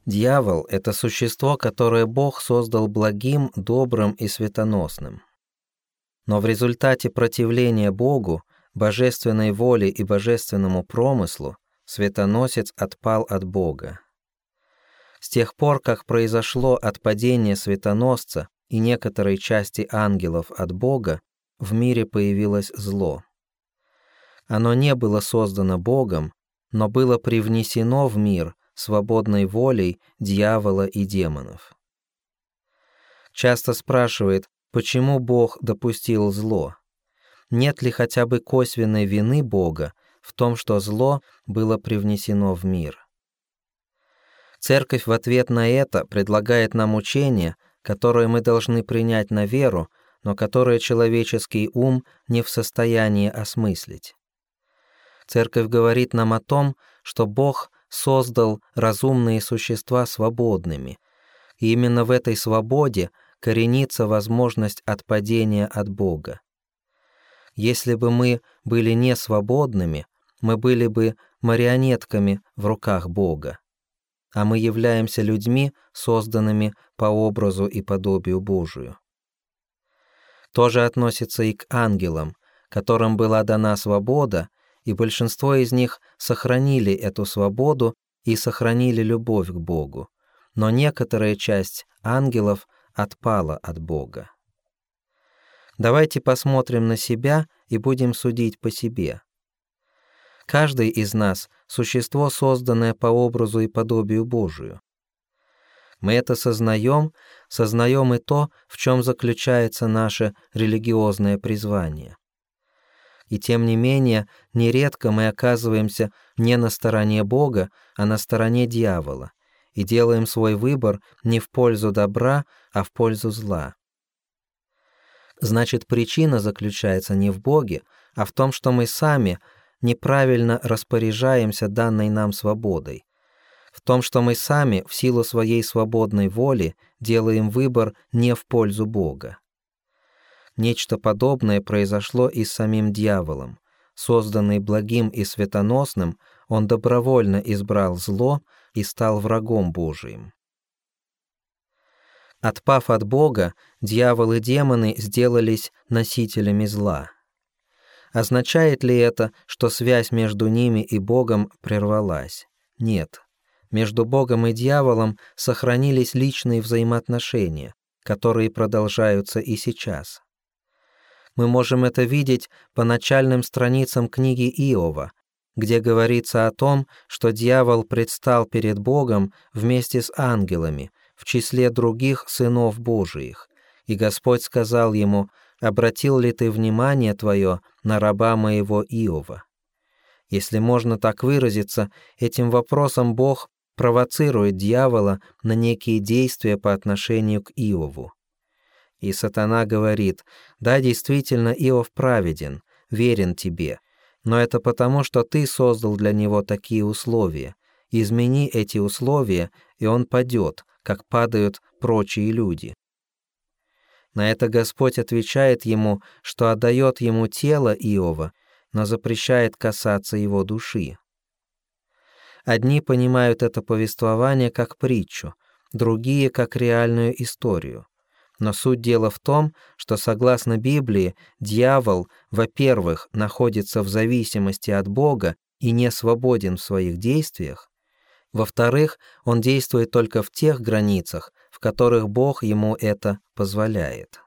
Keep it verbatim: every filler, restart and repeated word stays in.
Дьявол — это существо, которое Бог создал благим, добрым и светоносным. Но в результате противления Богу, божественной воле и божественному промыслу, светоносец отпал от Бога. С тех пор, как произошло отпадение светоносца и некоторой части ангелов от Бога, в мире появилось зло. Оно не было создано Богом, но было привнесено в мир свободной волей дьявола и демонов. Часто спрашивает, почему Бог допустил зло? Нет ли хотя бы косвенной вины Бога в том, что зло было привнесено в мир? Церковь в ответ на это предлагает нам учение, которое мы должны принять на веру, но которое человеческий ум не в состоянии осмыслить. Церковь говорит нам о том, что Бог создал разумные существа свободными, и именно в этой свободе коренится возможность отпадения от Бога. Если бы мы были не свободными, мы были бы марионетками в руках Бога, а мы являемся людьми, созданными по образу и подобию Божию. То же относится и к ангелам, которым была дана свобода, и большинство из них сохранили эту свободу и сохранили любовь к Богу, но некоторая часть ангелов отпала от Бога. Давайте посмотрим на себя и будем судить по себе. Каждый из нас — существо, созданное по образу и подобию Божию. Мы это сознаем, сознаем и то, в чем заключается наше религиозное призвание. И тем не менее, нередко мы оказываемся не на стороне Бога, а на стороне дьявола, и делаем свой выбор не в пользу добра, а в пользу зла. Значит, причина заключается не в Боге, а в том, что мы сами неправильно распоряжаемся данной нам свободой, в том, что мы сами в силу своей свободной воли делаем выбор не в пользу Бога. Нечто подобное произошло и с самим дьяволом. Созданный благим и светоносным, он добровольно избрал зло и стал врагом Божиим. Отпав от Бога, дьявол и демоны сделались носителями зла. Означает ли это, что связь между ними и Богом прервалась? Нет. Между Богом и дьяволом сохранились личные взаимоотношения, которые продолжаются и сейчас. Мы можем это видеть по начальным страницам книги Иова, где говорится о том, что дьявол предстал перед Богом вместе с ангелами, в числе других сынов Божиих, и Господь сказал ему: «Обратил ли ты внимание твое на раба моего Иова?» Если можно так выразиться, этим вопросом Бог провоцирует дьявола на некие действия по отношению к Иову. И сатана говорит: «Да, действительно, Иов праведен, верен тебе, но это потому, что ты создал для него такие условия. Измени эти условия, и он падет, как падают прочие люди». На это Господь отвечает ему, что отдает ему тело Иова, но запрещает касаться его души. Одни понимают это повествование как притчу, другие — как реальную историю. Но суть дела в том, что, согласно Библии, дьявол, во-первых, находится в зависимости от Бога и не свободен в своих действиях, во-вторых, он действует только в тех границах, в которых Бог ему это позволяет.